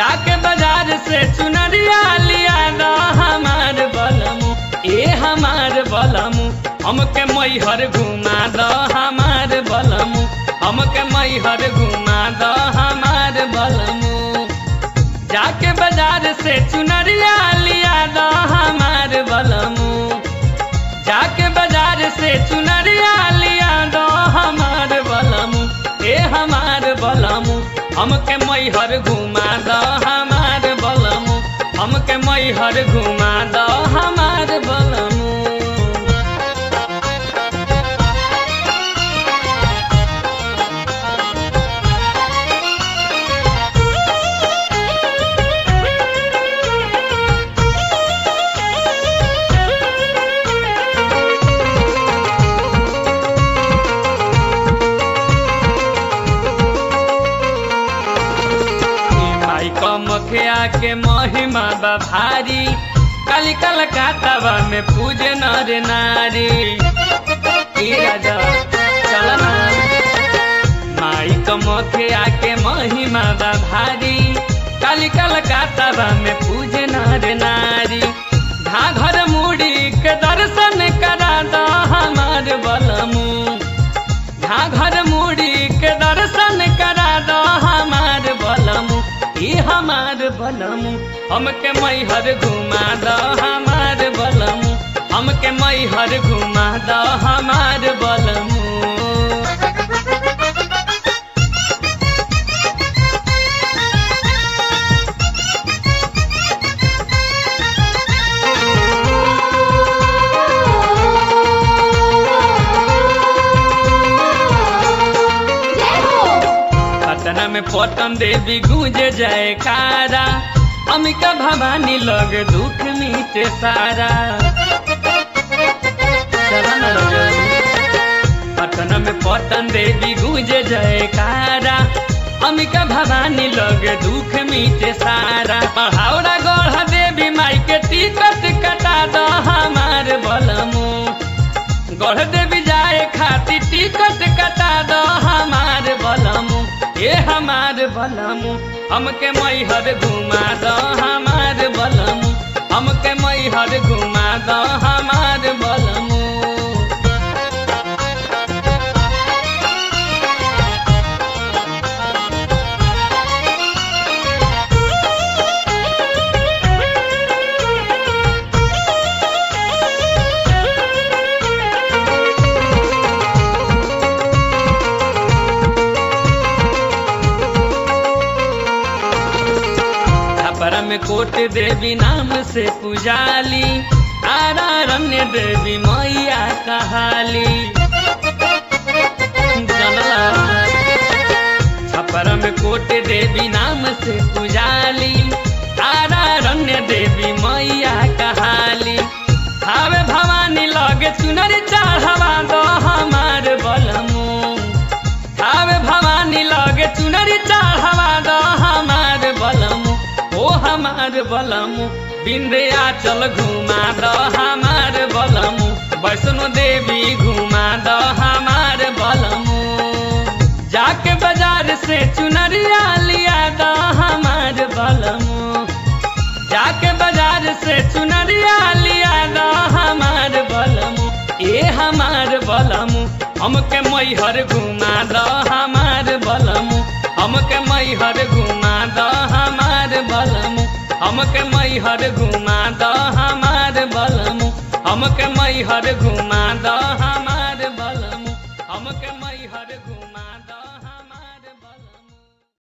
जाके बाजार से चुनरिया लिया द हमार बलमु, ए हमार बलमु, हमके मैहर घुमा द हमार बलमु, हमके मैहर घुमा द हमार बलमु। जाके बाजार से चुनरिया लिया द हमार बलमु, जाके बाजार से चुनरिया लिया द हमार बलमु, ए हमार बलमु, हमके मैहर घुमा द हमार बलमु, हमके मैहर घुमा द हमार बलमु। कमखिया के महिमा बा भारी, काली कलकत्ता में पूजे नर नारी। राजा चलना माई कमखिया के महिमा बा भारी, काली कलकत्ता में पूजे नर नारी। घाघर मुड़ी के दर्शन करा द हमार बलमु, घाघर मुड़ी के दर्शन करा द हमार बलमु, ई हमार बलमु, हमके मैहर घुमा द हमार बलमु, हमके मैहर घुमा द हमार बलमु। पटना में पटन देवी गूंजे जयकारा, अम्बिका भवानी लग दुख मिटे सारा। पटना में पटन देवी गूंजे जयकारा, अम्बिका भवानी लग दुख मिटे सारा। हावड़ा गढ़ देवी माई के टिकट कटा द हमार बलमु, गढ़ देवी जाए खातिर टिकट कटा द हमार बलमु, ए हमार बलमु, हमके मैहर घुमा द हमार बलमु, हमके मैहर घुमा द हमार बलमु। में कोट देवी नाम से पुजाली, आरण्य देवी मैया कहाली। छपर में कोट देवी नाम से पुजाली, आरण्य देवी मैया कहाली। हावे भवानी लगे चुनरी चढ़वा द हमार बलमु, हावे भवानी लगे चुनरी चढ़वा द हमार बलमु, ओ हमार बलमु, विंध्याचल घुमा द हमार बलमु, वैष्णो देवी घुमा द हमार बलमु। जाके बाजार से चुनरिया लिया द हमार बलमु, जाके बाजार से चुनरिया लिया द हमार बलमु, ए हमार बलमु, हमके मैहर घुमा द हमार बलमु, हमके मैहर घुमा द हमार बलमु, हमके मैहर घुमा द हमार बलमु, हमके मैहर घुमा द